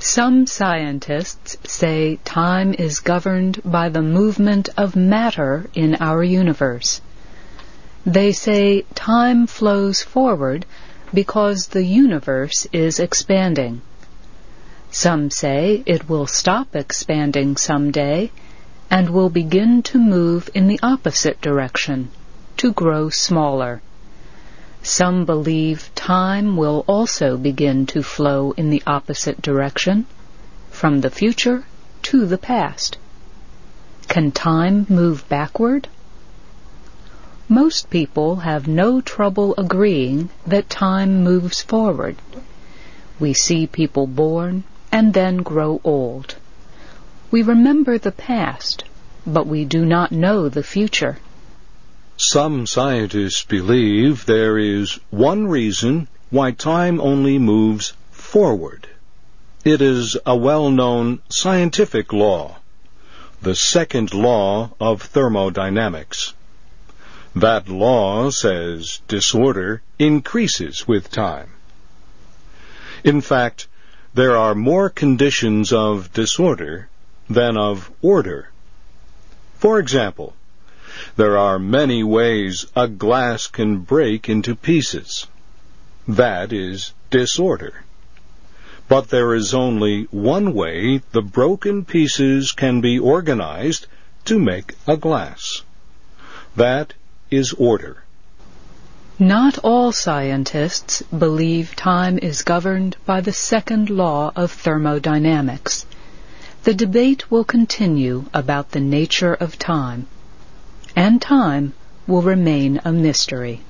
Some scientists say time is governed by the movement of matter in our universe. They say time flows forward because the universe is expanding. Some say it will stop expanding someday and will begin to move in the opposite direction, to grow smaller. Some believe time will also begin to flow in the opposite direction, from the future to the past. Can time move backward? Most people have no trouble agreeing that time moves forward. We see people born and then grow old. We remember the past, but we do not know the future. Some scientists believe there is one reason why time only moves forward. It is a well-known scientific law, the second law of thermodynamics. That law says disorder increases with time. In fact, there are more conditions of disorder than of order. For example, there are many ways a glass can break into pieces. That is disorder. But there is only one way the broken pieces can be organized to make a glass. That is order. Not all scientists believe time is governed by the second law of thermodynamics. The debate will continue about the nature of time, and time will remain a mystery.